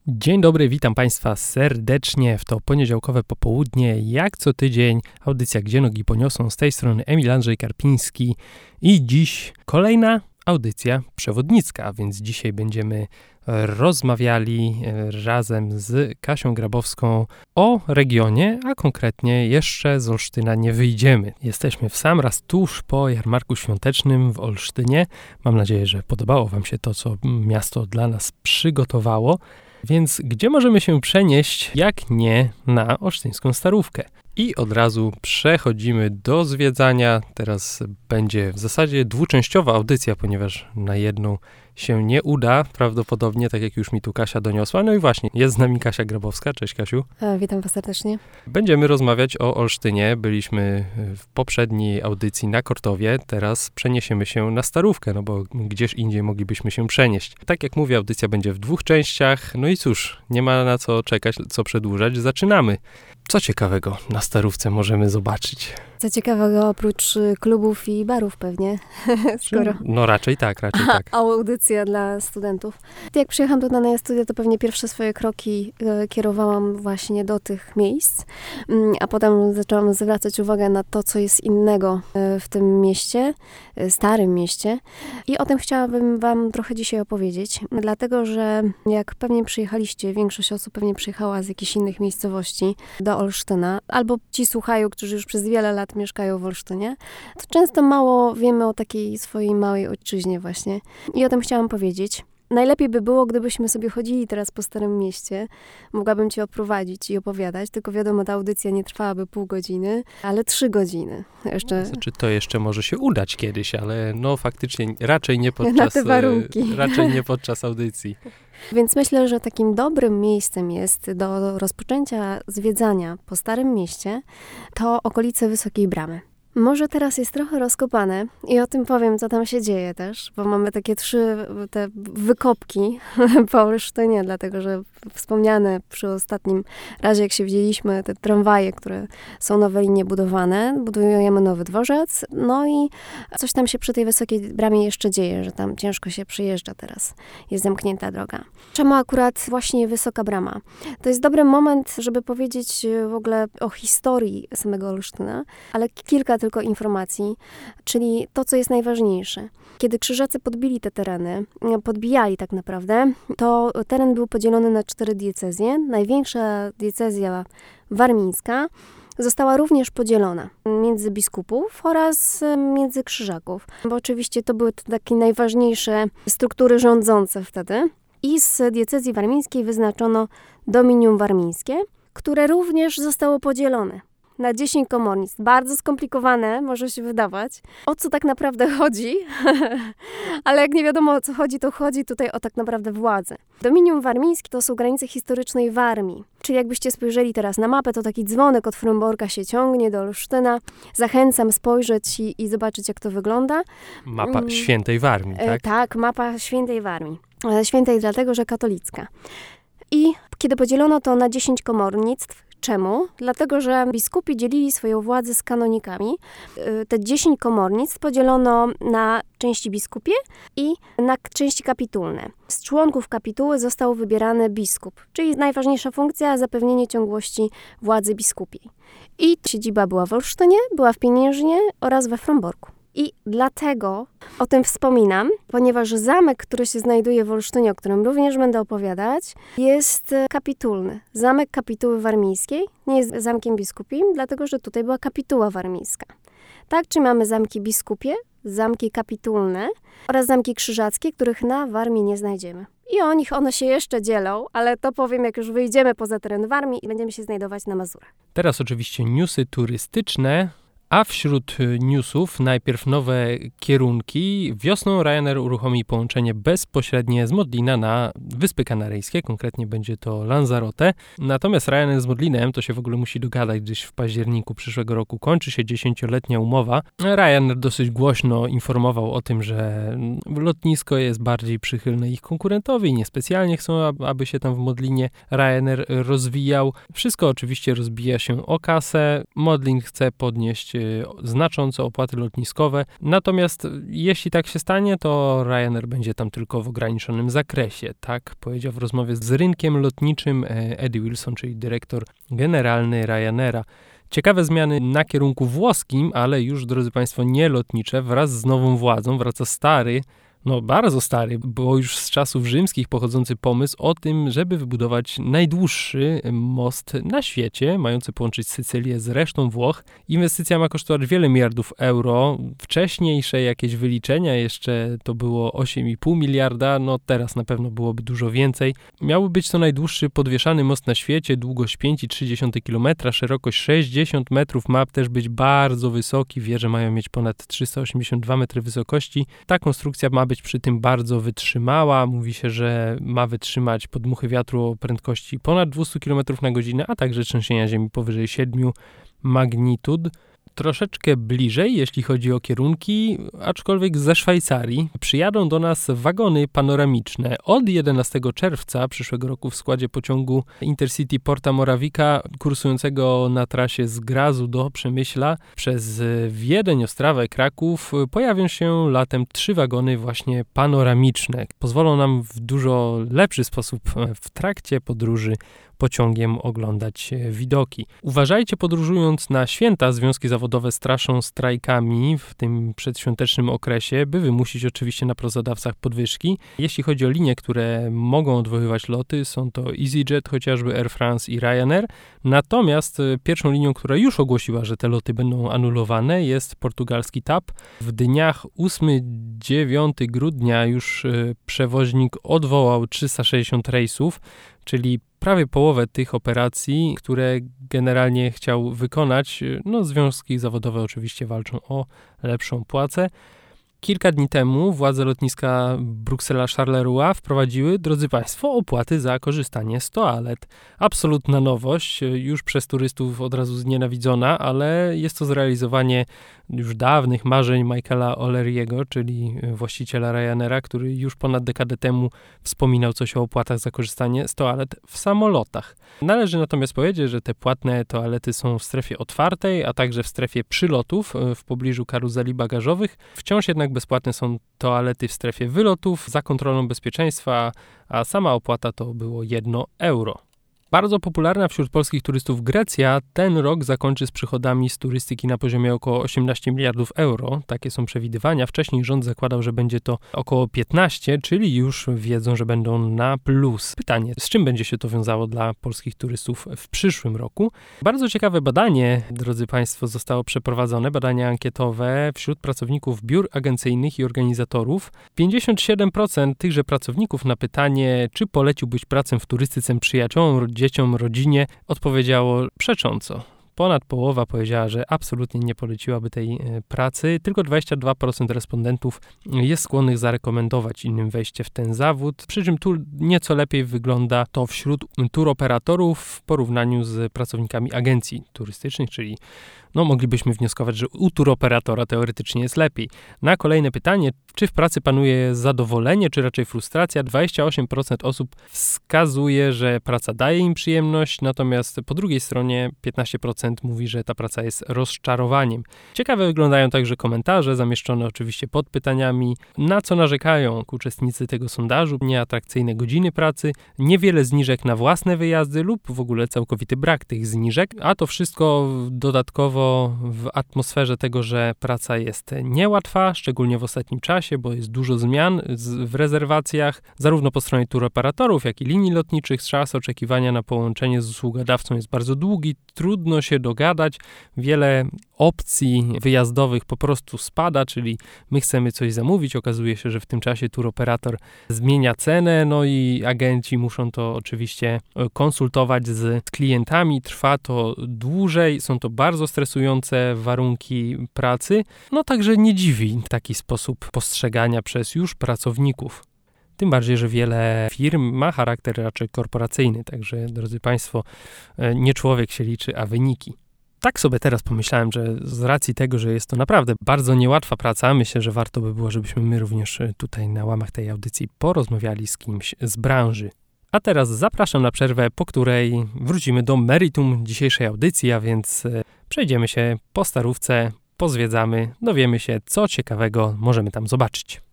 Dzień dobry, witam Państwa serdecznie w to poniedziałkowe popołudnie. Jak co tydzień audycja Gdzie nogi poniosą, z tej strony Emil Andrzej Karpiński i dziś kolejna audycja przewodnicka, więc dzisiaj będziemy rozmawiali razem z Kasią Grabowską o regionie, a konkretnie jeszcze z Olsztyna nie wyjdziemy. Jesteśmy w sam raz tuż po jarmarku świątecznym w Olsztynie. Mam nadzieję, że podobało Wam się to, co miasto dla nas przygotowało. Więc gdzie możemy się przenieść, jak nie na olsztyńską Starówkę? I od razu przechodzimy do zwiedzania. Teraz będzie w zasadzie dwuczęściowa audycja, ponieważ na jedną się nie uda, prawdopodobnie, tak jak już mi tu Kasia doniosła. No i właśnie, jest z nami Kasia Grabowska. Cześć, Kasiu. Witam Was serdecznie. Będziemy rozmawiać o Olsztynie. Byliśmy w poprzedniej audycji na Kortowie, teraz przeniesiemy się na Starówkę, no bo gdzież indziej moglibyśmy się przenieść. Tak jak mówię, audycja będzie w dwóch częściach. No i cóż, nie ma na co czekać, co przedłużać. Zaczynamy. Co ciekawego na Starówce możemy zobaczyć? Co ciekawego oprócz klubów i barów pewnie, skoro... No raczej tak. Audycja dla studentów. Jak przyjechałam do danej studia, to pewnie pierwsze swoje kroki kierowałam właśnie do tych miejsc, a potem zaczęłam zwracać uwagę na to, co jest innego w tym mieście, starym mieście. I o tym chciałabym Wam trochę dzisiaj opowiedzieć, dlatego, że jak pewnie przyjechaliście, większość osób pewnie przyjechała z jakichś innych miejscowości do Olsztyna, albo ci słuchają, którzy już przez wiele lat mieszkają w Olsztynie, to często mało wiemy o takiej swojej małej ojczyźnie właśnie. I o tym chciałam powiedzieć. Najlepiej by było, gdybyśmy sobie chodzili teraz po Starym Mieście. Mogłabym Cię oprowadzić i opowiadać, tylko wiadomo, ta audycja nie trwałaby pół godziny, ale 3 godziny. Znaczy, to jeszcze może się udać kiedyś, ale no faktycznie raczej nie podczas, na te warunki. Raczej nie podczas audycji. Więc myślę, że takim dobrym miejscem jest do rozpoczęcia zwiedzania po Starym Mieście to okolice Wysokiej Bramy. Może teraz jest trochę rozkopane i o tym powiem, co tam się dzieje też, bo mamy takie 3 te wykopki po Olsztynie, dlatego że wspomniane przy ostatnim razie, jak się widzieliśmy, te tramwaje, które są nowe linie budowane, budujemy nowy dworzec, no i coś tam się przy tej Wysokiej Bramie jeszcze dzieje, że tam ciężko się przyjeżdża teraz, jest zamknięta droga. Czemu akurat właśnie Wysoka Brama? To jest dobry moment, żeby powiedzieć w ogóle o historii samego Olsztyna, ale kilka tylko informacji, czyli to, co jest najważniejsze. Kiedy Krzyżacy podbili te tereny, podbijali tak naprawdę, to teren był podzielony na 4 diecezje. Największa diecezja warmińska została również podzielona między biskupów oraz między krzyżaków, bo oczywiście to były takie najważniejsze struktury rządzące wtedy. I z diecezji warmińskiej wyznaczono dominium warmińskie, które również zostało podzielone na 10 komornictw. Bardzo skomplikowane, może się wydawać. O co tak naprawdę chodzi? Ale jak nie wiadomo, o co chodzi, to chodzi tutaj o tak naprawdę władzę. Dominium warmińskie to są granice historycznej Warmii. Czyli jakbyście spojrzeli teraz na mapę, to taki dzwonek od Fromborka się ciągnie do Olsztyna. Zachęcam spojrzeć i zobaczyć, jak to wygląda. Mapa Świętej Warmii, tak? Tak, mapa Świętej Warmii. Świętej dlatego, że katolicka. I kiedy podzielono to na 10 komornictw, czemu? Dlatego, że biskupi dzielili swoją władzę z kanonikami. Te 10 komornictw podzielono na części biskupie i na części kapitulne. Z członków kapituły został wybierany biskup, czyli najważniejsza funkcja zapewnienie ciągłości władzy biskupiej. I siedziba była w Olsztynie, była w Pieniężnie oraz we Fromborku. I dlatego o tym wspominam, ponieważ zamek, który się znajduje w Olsztynie, o którym również będę opowiadać, jest kapitulny. Zamek kapituły warmińskiej nie jest zamkiem biskupim, dlatego że tutaj była kapituła warmińska. Tak, czy mamy zamki biskupie, zamki kapitulne oraz zamki krzyżackie, których na Warmii nie znajdziemy. I one się jeszcze dzielą, ale to powiem, jak już wyjdziemy poza teren Warmii i będziemy się znajdować na Mazurach. Teraz oczywiście newsy turystyczne. A wśród newsów najpierw nowe kierunki. Wiosną Ryanair uruchomi połączenie bezpośrednie z Modlina na Wyspy Kanaryjskie, konkretnie będzie to Lanzarote. Natomiast Ryanair z Modlinem to się w ogóle musi dogadać, gdyż w październiku przyszłego roku kończy się 10-letnia umowa. Ryanair dosyć głośno informował o tym, że lotnisko jest bardziej przychylne ich konkurentowi i niespecjalnie chcą, aby się tam w Modlinie Ryanair rozwijał. Wszystko oczywiście rozbija się o kasę. Modlin chce podnieść znacząco opłaty lotniskowe. Natomiast jeśli tak się stanie, to Ryanair będzie tam tylko w ograniczonym zakresie. Tak powiedział w rozmowie z rynkiem lotniczym Eddie Wilson, czyli dyrektor generalny Ryanaira. Ciekawe zmiany na kierunku włoskim, ale już, drodzy Państwo, nie lotnicze. Wraz z nową władzą wraca stary, bardzo stary, bo już z czasów rzymskich pochodzący pomysł o tym, żeby wybudować najdłuższy most na świecie, mający połączyć Sycylię z resztą Włoch. Inwestycja ma kosztować wiele miliardów euro. Wcześniejsze jakieś wyliczenia jeszcze to było 8,5 miliarda, teraz na pewno byłoby dużo więcej. Miałby być to najdłuższy podwieszany most na świecie, długość 5,3 km, szerokość 60 metrów, ma też być bardzo wysoki, wieże mają mieć ponad 382 metry wysokości. Ta konstrukcja ma być przy tym bardzo wytrzymała. Mówi się, że ma wytrzymać podmuchy wiatru o prędkości ponad 200 km na godzinę, a także trzęsienia ziemi powyżej 7 magnitud. Troszeczkę bliżej, jeśli chodzi o kierunki, aczkolwiek ze Szwajcarii, przyjadą do nas wagony panoramiczne. Od 11 czerwca przyszłego roku w składzie pociągu Intercity Porta Morawica, kursującego na trasie z Grazu do Przemyśla przez Wiedeń, Ostrawę, Kraków, pojawią się latem 3 wagony właśnie panoramiczne. Pozwolą nam w dużo lepszy sposób w trakcie podróży pociągiem oglądać widoki. Uważajcie, podróżując na święta, związki zawodowe straszą strajkami w tym przedświątecznym okresie, by wymusić oczywiście na pracodawcach podwyżki. Jeśli chodzi o linie, które mogą odwoływać loty, są to EasyJet, chociażby Air France i Ryanair. Natomiast pierwszą linią, która już ogłosiła, że te loty będą anulowane, jest portugalski TAP. W dniach 8-9 grudnia już przewoźnik odwołał 360 rejsów, czyli prawie połowę tych operacji, które generalnie chciał wykonać. Związki zawodowe oczywiście walczą o lepszą płacę. Kilka dni temu władze lotniska Bruksela-Charleroi wprowadziły, drodzy Państwo, opłaty za korzystanie z toalet. Absolutna nowość, już przez turystów od razu znienawidzona, ale jest to zrealizowanie już dawnych marzeń Michaela O'Leary'ego, czyli właściciela Ryanaira, który już ponad dekadę temu wspominał coś o opłatach za korzystanie z toalet w samolotach. Należy natomiast powiedzieć, że te płatne toalety są w strefie otwartej, a także w strefie przylotów w pobliżu karuzeli bagażowych. Wciąż jednak bezpłatne są toalety w strefie wylotów za kontrolą bezpieczeństwa, a sama opłata to było 1 euro. Bardzo popularna wśród polskich turystów Grecja ten rok zakończy z przychodami z turystyki na poziomie około 18 miliardów euro. Takie są przewidywania. Wcześniej rząd zakładał, że będzie to około 15, czyli już wiedzą, że będą na plus. Pytanie, z czym będzie się to wiązało dla polskich turystów w przyszłym roku? Bardzo ciekawe badanie, drodzy Państwo, zostało przeprowadzone, badanie ankietowe wśród pracowników biur agencyjnych i organizatorów. 57% tychże pracowników na pytanie, czy poleciłbyś pracę w turystyce przyjaciołom, dzieciom, rodzinie, odpowiedziało przecząco. Ponad połowa powiedziała, że absolutnie nie poleciłaby tej pracy. Tylko 22% respondentów jest skłonnych zarekomendować innym wejście w ten zawód. Przy czym tu nieco lepiej wygląda to wśród turoperatorów w porównaniu z pracownikami agencji turystycznych, czyli moglibyśmy wnioskować, że u turoperatora teoretycznie jest lepiej. Na kolejne pytanie, czy w pracy panuje zadowolenie, czy raczej frustracja, 28% osób wskazuje, że praca daje im przyjemność, natomiast po drugiej stronie 15% mówi, że ta praca jest rozczarowaniem. Ciekawe wyglądają także komentarze, zamieszczone oczywiście pod pytaniami, na co narzekają uczestnicy tego sondażu: nieatrakcyjne godziny pracy, niewiele zniżek na własne wyjazdy lub w ogóle całkowity brak tych zniżek, a to wszystko dodatkowo w atmosferze tego, że praca jest niełatwa, szczególnie w ostatnim czasie, bo jest dużo zmian w rezerwacjach, zarówno po stronie turoperatorów, jak i linii lotniczych. Czas oczekiwania na połączenie z usługodawcą jest bardzo długi, trudno się dogadać, wiele opcji wyjazdowych po prostu spada, czyli my chcemy coś zamówić, okazuje się, że w tym czasie turoperator zmienia cenę, i agenci muszą to oczywiście konsultować z klientami, trwa to dłużej, są to bardzo stresujące warunki pracy, także nie dziwi taki sposób postrzegania przez już pracowników. Tym bardziej, że wiele firm ma charakter raczej korporacyjny, także drodzy Państwo, nie człowiek się liczy, a wyniki. Tak sobie teraz pomyślałem, że z racji tego, że jest to naprawdę bardzo niełatwa praca, myślę, że warto by było, żebyśmy my również tutaj na łamach tej audycji porozmawiali z kimś z branży. A teraz zapraszam na przerwę, po której wrócimy do meritum dzisiejszej audycji, a więc przejdziemy się po Starówce, pozwiedzamy, dowiemy się, co ciekawego możemy tam zobaczyć.